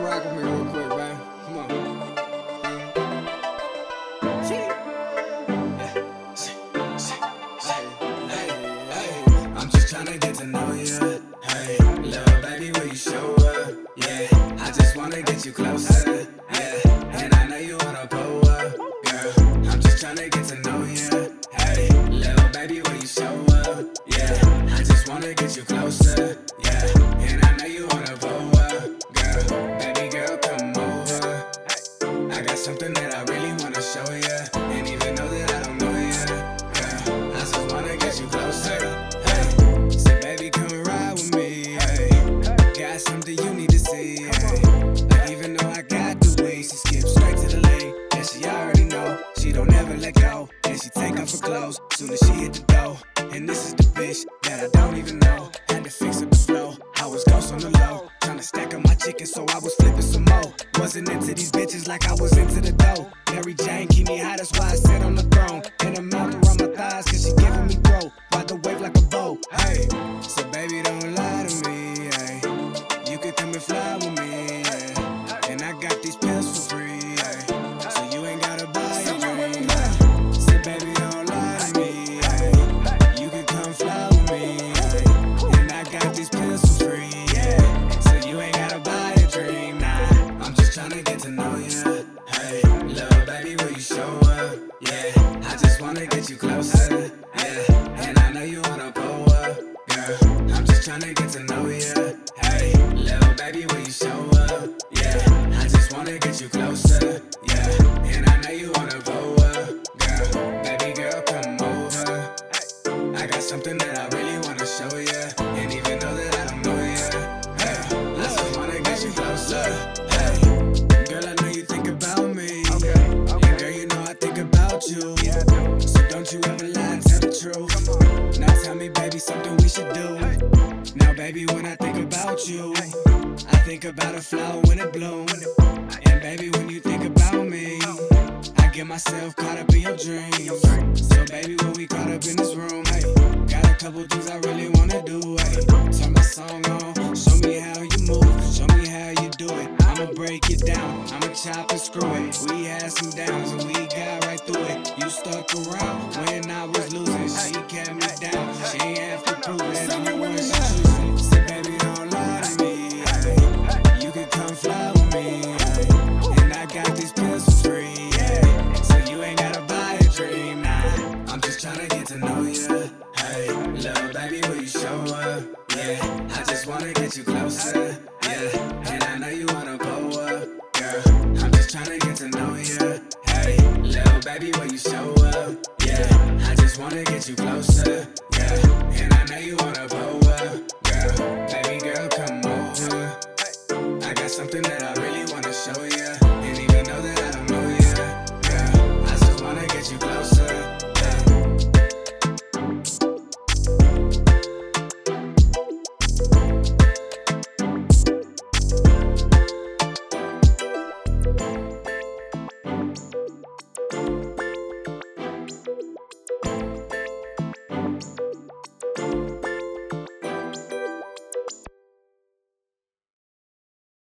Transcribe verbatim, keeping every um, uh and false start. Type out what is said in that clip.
rock with me real quick, man. Come on. I'm just tryna get to know you. Hey, little baby, will you show up? Yeah, I just wanna get you closer. Yeah, and I know you wanna pull up, girl. I'm just tryna get to know you. Hey, little baby, will you show up? Yeah, I just wanna get you closer. Yeah, and I know you wanna pull up, girl. Baby girl, come over. I got something that I really wanna show you, and even though that I don't know you, girl, I just wanna get you closer. Hey, so baby, come ride with me. Hey, got something you need to see. Hey, like even though I got the way, she skips straight to the lane, and she already know she don't ever let go, and she take off her clothes soon as she hit the door. And this is the bitch that I don't even know. Had to fix up the flow. I was ghost on the low, tryna stack up my chicken, so I was flipping some more. Wasn't into these bitches like I was into the dough. Mary Jane keep me high, that's why I sit on the throne. And a mouth around my thighs, cause she giving me throat. Ride the wave like a boat. Hey, so baby, don't lie to me. Hey, you could come and fly with me. Hey, and I got these pills for free. Hey, so you ain't gotta buy a dream. Hey, so baby, don't lie to me. Hey, you can come fly with me. Hey, and I got these pills for free. Yeah, so you ain't gotta buy a dream. Nah, I'm just tryna get to know you. Hey, little baby, will you show up? Yeah, I just wanna get you closer. Yeah, and I know you wanna pull up, girl. I'm just tryna get to know you. Hey, little baby, will you show up? Yeah, I just wanna get you closer. Yeah, and I know you wanna pull up, girl. Baby girl, come over. I got something that I really wanna show you, and even though that I don't know you, hey, I just wanna get you closer. Hey, girl, I know you think about me, and girl, you know I think about you. So don't you ever lie, tell the truth. Now tell me, baby, something we should do. Now, baby, when I think about you, I think about a flower when it blooms. And baby, when you think about me, I get myself caught up in your dreams. So baby, when we caught up in this room, hey, got a couple things I really wanna do. Hey, turn my song on, show me how you move, show me how you do it. I'ma break it down, I'ma chop and screw it. We had some downs and we got right through it. You stuck around when I was losing, she kept me down. She